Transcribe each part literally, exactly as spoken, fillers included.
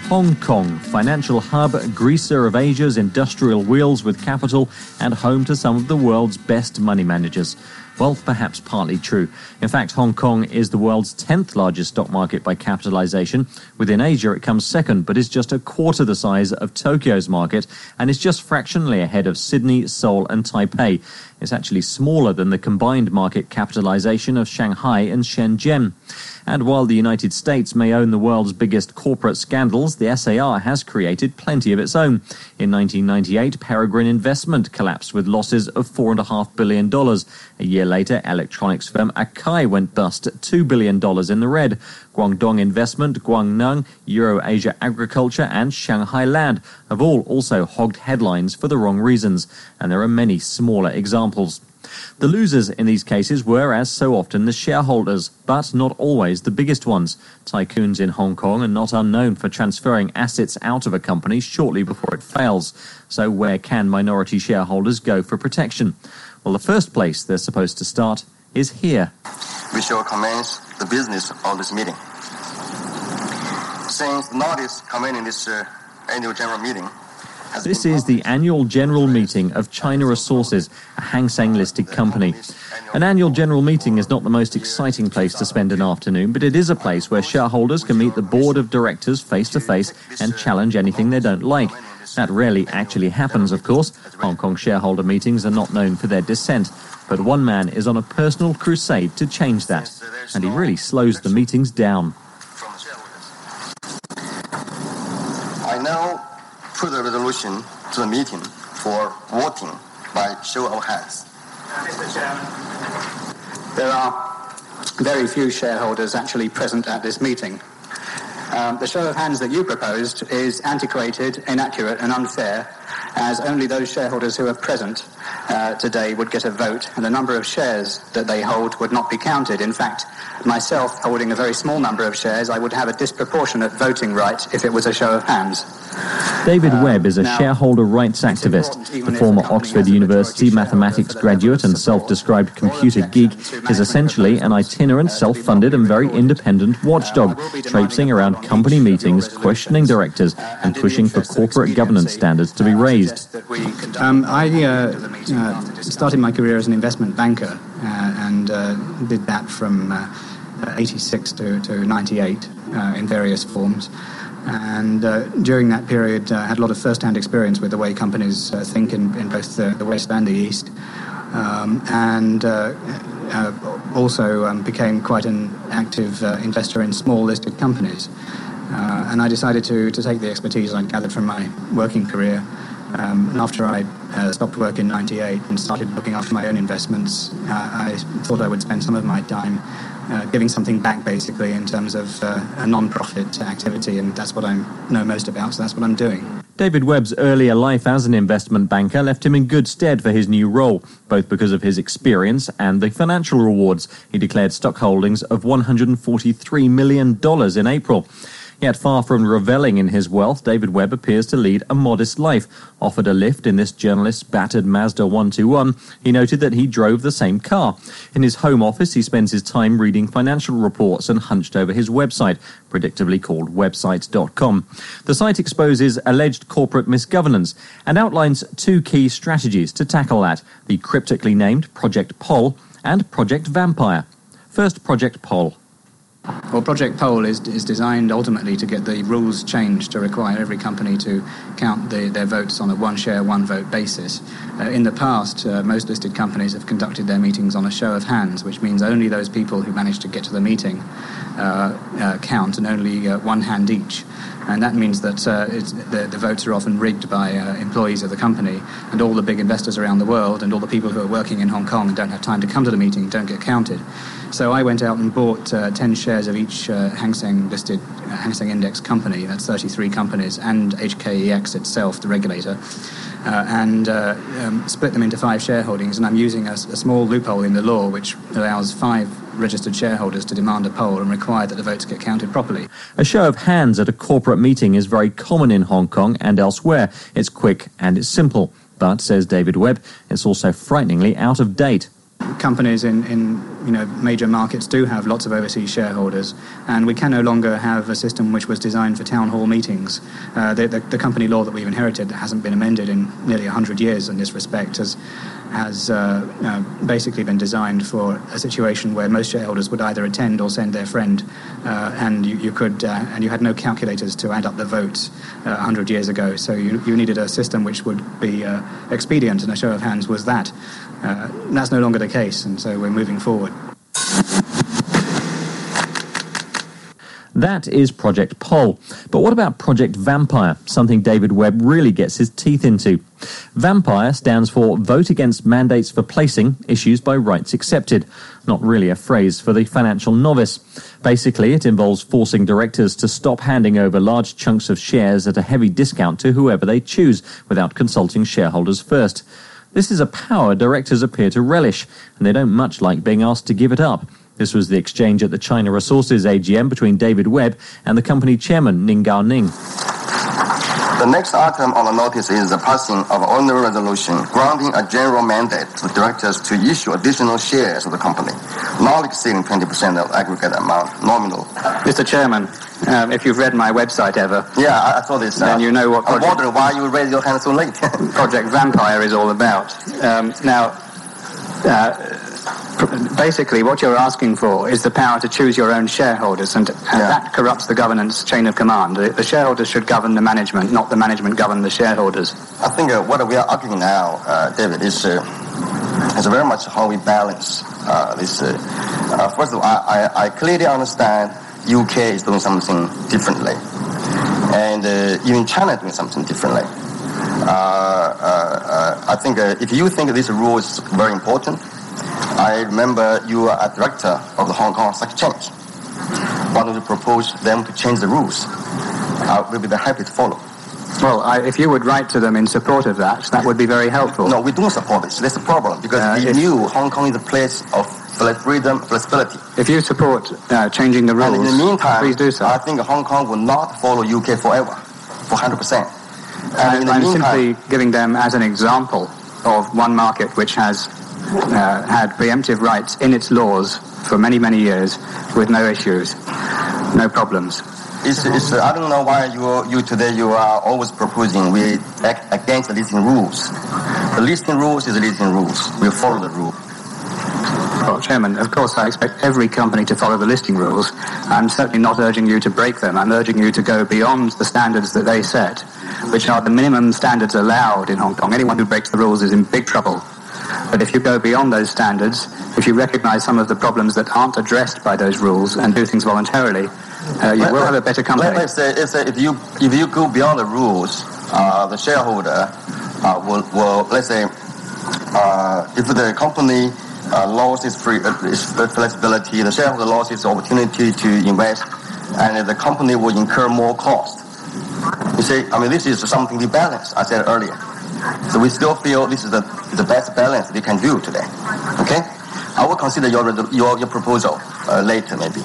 Hong Kong, financial hub, greaser of Asia's industrial wheels with capital, and home to some of the world's best money managers. Well, perhaps partly true. In fact, Hong Kong is the world's tenth largest stock market by capitalization. Within Asia, it comes second, but is just a quarter the size of Tokyo's market and is just fractionally ahead of Sydney, Seoul and Taipei. It's actually smaller than the combined market capitalization of Shanghai and Shenzhen. And while the United States may own the world's biggest corporate scandals, the S A R has created plenty of its own. In nineteen ninety-eight, Peregrine Investment collapsed with losses of four point five billion dollars. A year later, electronics firm Akai went bust at two billion dollars in the red. Guangdong Investment, Guangnan, Euro-Asia Agriculture and Shanghai Land have all also hogged headlines for the wrong reasons, and there are many smaller examples. The losers in these cases were, as so often, the shareholders, but not always the biggest ones. Tycoons in Hong Kong are not unknown for transferring assets out of a company shortly before it fails. So where can minority shareholders go for protection? Well, the first place they're supposed to start is here. We shall commence the business of this meeting. Since the notice convening this uh, annual general meeting. This is the annual general meeting of China Resources, a Hang Seng-listed company. An annual general meeting is not the most exciting place to spend an afternoon, but it is a place where shareholders can meet the board of directors face-to-face and challenge anything they don't like. That rarely actually happens, of course. Hong Kong shareholder meetings are not known for their dissent. But one man is on a personal crusade to change that, and he really slows the meetings down. I now put a resolution to the meeting for voting by show of hands. Mister Chairman, there are very few shareholders actually present at this meeting. Um, the show of hands that you proposed is antiquated, inaccurate and unfair, as only those shareholders who are present uh, today would get a vote, and the number of shares that they hold would not be counted. In fact, myself holding a very small number of shares, I would have a disproportionate voting right if it was a show of hands. David Webb is a now, shareholder rights activist. The former Oxford University mathematics graduate and self-described computer geek is essentially an itinerant, self-funded and very independent watchdog, traipsing around company meetings, questioning directors and pushing for corporate governance standards to be raised. Um, I uh, uh, started my career as an investment banker uh, and uh, did that from uh, eighty-six to, to ninety-eight uh, in various forms. And uh, during that period, I uh, had a lot of first-hand experience with the way companies uh, think in, in both the, the West and the East. Um, and uh, uh, also um, became quite an active uh, investor in small listed companies. Uh, and I decided to, to take the expertise I'd gathered from my working career. Um, and after I uh, stopped work in ninety-eight and started looking after my own investments, uh, I thought I would spend some of my time uh, giving something back, basically, in terms of uh, a non-profit activity, and that's what I know most about, so that's what I'm doing. David Webb's earlier life as an investment banker left him in good stead for his new role, both because of his experience and the financial rewards. He declared stock holdings of one hundred forty-three million dollars in April. Yet far from reveling in his wealth, David Webb appears to lead a modest life. Offered a lift in this journalist's battered Mazda one twenty-one, he noted that he drove the same car. In his home office, he spends his time reading financial reports and hunched over his website, predictably called website dot com. The site exposes alleged corporate misgovernance and outlines two key strategies to tackle that, the cryptically named Project Poll and Project Vampire. First, Project Poll. Well, Project Poll is is designed ultimately to get the rules changed to require every company to count the, their votes on a one-share, one-vote basis. Uh, in the past, uh, most listed companies have conducted their meetings on a show of hands, which means only those people who manage to get to the meeting uh, uh, count, and only uh, one hand each. And that means that uh, it's, the, the votes are often rigged by uh, employees of the company, and all the big investors around the world and all the people who are working in Hong Kong and don't have time to come to the meeting don't get counted. So I went out and bought uh, ten shares of each uh, Hang Seng listed uh, Hang Seng Index company, that's thirty-three companies, and H K E X itself, the regulator, uh, and uh, um, split them into five shareholdings. And I'm using a, a small loophole in the law which allows five registered shareholders to demand a poll and require that the votes get counted properly. A show of hands at a corporate meeting is very common in Hong Kong and elsewhere. It's quick and it's simple. But, says David Webb, it's also frighteningly out of date. companies in, in you know major markets do have lots of overseas shareholders, and we can no longer have a system which was designed for town hall meetings. Uh, the, the, the company law that we've inherited hasn't been amended in nearly one hundred years in this respect, has has uh, uh, basically been designed for a situation where most shareholders would either attend or send their friend, uh, and you, you could uh, and you had no calculators to add up the votes uh, one hundred years ago. So you, you needed a system which would be uh, expedient, and a show of hands was that. Uh, that's no longer the case, and so we're moving forward. That is Project Poll. But what about Project Vampire, something David Webb really gets his teeth into? Vampire stands for Vote Against Mandates for Placing Issues by Rights Accepted. Not really a phrase for the financial novice. Basically, it involves forcing directors to stop handing over large chunks of shares at a heavy discount to whoever they choose, without consulting shareholders first. This is a power directors appear to relish, and they don't much like being asked to give it up. This was the exchange at the China Resources A G M between David Webb and the company chairman, Ning Gao Ning. The next item on the notice is the passing of an ordinary resolution granting a general mandate to the directors to issue additional shares of the company, not exceeding twenty percent of aggregate amount, nominal. Mister Chairman, um, if you've read my website ever... Yeah, I, I saw this. Then uh, you know what... Project, I wonder why you raised your hand so late. Project Vampire is all about. Um, now... Uh, Basically, what you're asking for is the power to choose your own shareholders, and, and yeah. that corrupts the governance chain of command. The, the shareholders should govern the management, not the management govern the shareholders. I think uh, what we are arguing now, uh, David, is, uh, is very much how we balance uh, this. Uh, uh, first of all, I, I, I clearly understand U K is doing something differently, and uh, even China is doing something differently. Uh, uh, uh, I think uh, if you think this rule is very important, I remember you are a director of the Hong Kong Stock Exchange. Why don't you propose them to change the rules? I will be very happy to follow. Well, I, if you would write to them in support of that, that would be very helpful. No, we don't support this. That's the problem, because uh, we knew Hong Kong is a place of freedom, flexibility. If you support uh, changing the rules, and in the meantime, please do so. I think Hong Kong will not follow U K forever, for one hundred percent. And I'm meantime, simply giving them as an example of one market which has Uh, had preemptive rights in its laws for many, many years with no issues, no problems. It's, it's, uh, I don't know why you you today you are always proposing we act against the listing rules. The listing rules is the listing rules. We follow the rule. Well, Chairman, of course I expect every company to follow the listing rules. I'm certainly not urging you to break them. I'm urging you to go beyond the standards that they set, which are the minimum standards allowed in Hong Kong. Anyone who breaks the rules is in big trouble. But if you go beyond those standards, if you recognize some of the problems that aren't addressed by those rules and do things voluntarily, uh, you let, will have a better company. Let's say, let's say if you if you go beyond the rules, uh, the shareholder uh, will, will, let's say, uh, if the company uh, lost its, free, uh, its flexibility, the shareholder lost its opportunity to invest, and the company will incur more cost. You see, I mean, this is something we balance, I said earlier. So we still feel this is the, the best balance we can do today. Okay? I will consider your your, your proposal uh, later, maybe.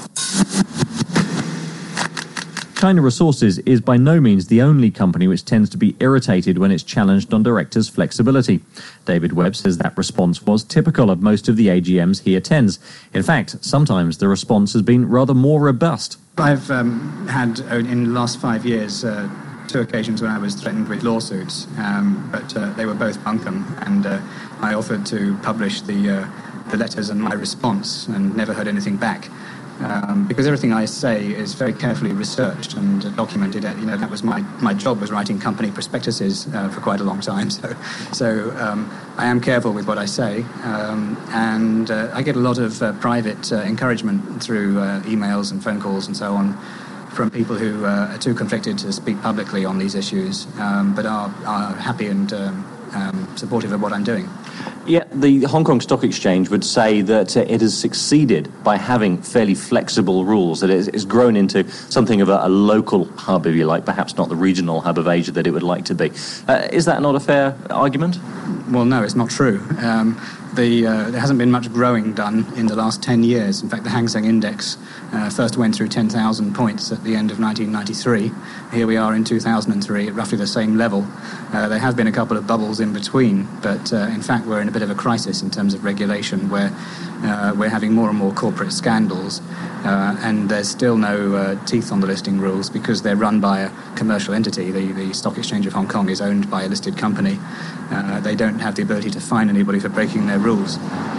China Resources is by no means the only company which tends to be irritated when it's challenged on directors' flexibility. David Webb says that response was typical of most of the A G Ms he attends. In fact, sometimes the response has been rather more robust. I've um, had, in the last five years, uh, two occasions when I was threatened with lawsuits, um, but uh, they were both bunkum, and uh, I offered to publish the uh, the letters and my response, and never heard anything back. Um, because everything I say is very carefully researched and uh, documented. You know, that was my, my job, was writing company prospectuses uh, for quite a long time. So, so um, I am careful with what I say, um, and uh, I get a lot of uh, private uh, encouragement through uh, emails and phone calls and so on, from people who uh, are too conflicted to speak publicly on these issues, um, but are, are happy and um, um, supportive of what I'm doing. Yeah, the Hong Kong Stock Exchange would say that uh, it has succeeded by having fairly flexible rules, that it has grown into something of a, a local hub, if you like, perhaps not the regional hub of Asia that it would like to be. Uh, is that not a fair argument? Well, no, it's not true. Um, the, uh, there hasn't been much growing done in the last ten years. In fact, the Hang Seng Index uh, first went through ten thousand points at the end of nineteen ninety-three. Here we are in two thousand three at roughly the same level. Uh, there have been a couple of bubbles in between, but uh, in fact we're in a bit of a crisis in terms of regulation, where uh, we're having more and more corporate scandals, uh, and there's still no uh, teeth on the listing rules because they're run by a commercial entity. The, the Stock Exchange of Hong Kong is owned by a listed company. Uh, they don't have the ability to fine anybody for breaking their rules.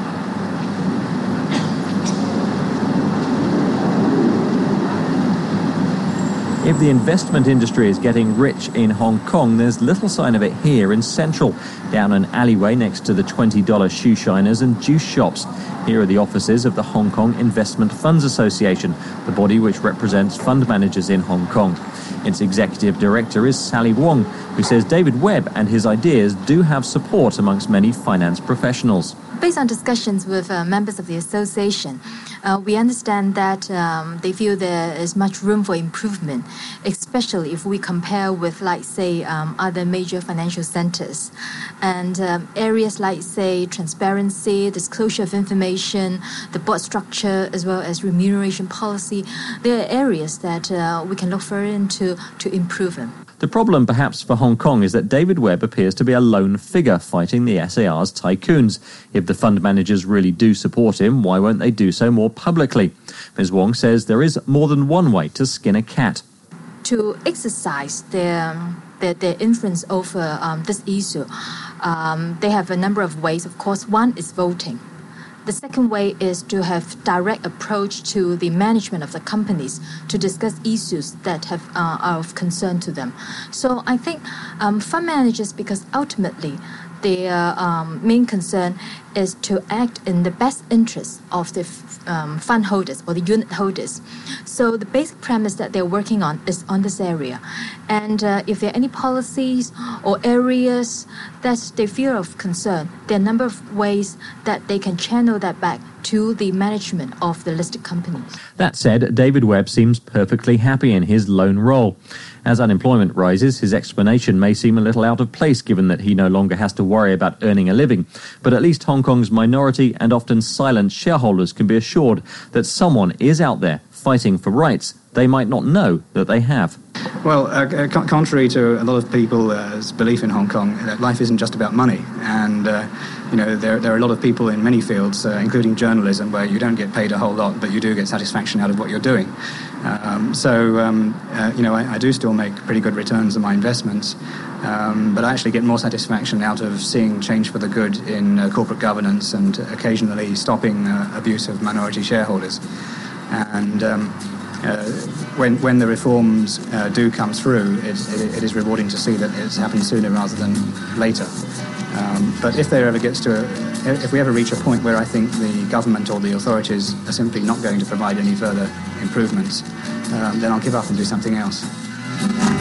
If the investment industry is getting rich in Hong Kong, there's little sign of it here in Central, down an alleyway next to the twenty dollar shoe shiners and juice shops. Here are the offices of the Hong Kong Investment Funds Association, the body which represents fund managers in Hong Kong. Its executive director is Sally Wong, who says David Webb and his ideas do have support amongst many finance professionals. Based on discussions with uh, members of the association, uh, we understand that um, they feel there is much room for improvement, especially if we compare with, like, say, um, other major financial centers. And um, areas like, say, transparency, disclosure of information, the board structure, as well as remuneration policy, there are areas that uh, we can look further into to improve them. The problem, perhaps, for Hong Kong is that David Webb appears to be a lone figure fighting the S A R's tycoons. If the fund managers really do support him, why won't they do so more publicly? Miz Wong says there is more than one way to skin a cat. To exercise their, their, their influence over um, this issue, um, they have a number of ways. Of course, one is voting. The second way is to have direct approach to the management of the companies to discuss issues that have uh, are of concern to them. So I think um, fund managers, because ultimately their um, main concern is to act in the best interest of the um, fund holders or the unit holders. So the basic premise that they're working on is on this area. And uh, if there are any policies or areas that they feel of concern, there are a number of ways that they can channel that back to the management of the listed companies. That said, David Webb seems perfectly happy in his lone role. As unemployment rises, his explanation may seem a little out of place given that he no longer has to worry about earning a living. But at least Hong Kong's minority and often silent shareholders can be assured that someone is out there fighting for rights they might not know that they have. Well, uh, contrary to a lot of people's belief in Hong Kong, life isn't just about money. And, uh, you know, there, there are a lot of people in many fields, uh, including journalism, where you don't get paid a whole lot, but you do get satisfaction out of what you're doing. Um, so, um, uh, you know, I, I do still make pretty good returns on my investments, um, but I actually get more satisfaction out of seeing change for the good in uh, corporate governance and occasionally stopping uh, abuse of minority shareholders. And um, uh, when when the reforms uh, do come through, it, it, it is rewarding to see that it's happened sooner rather than later. Um, but if there ever gets to, a, if we ever reach a point where I think the government or the authorities are simply not going to provide any further improvements, um, then I'll give up and do something else.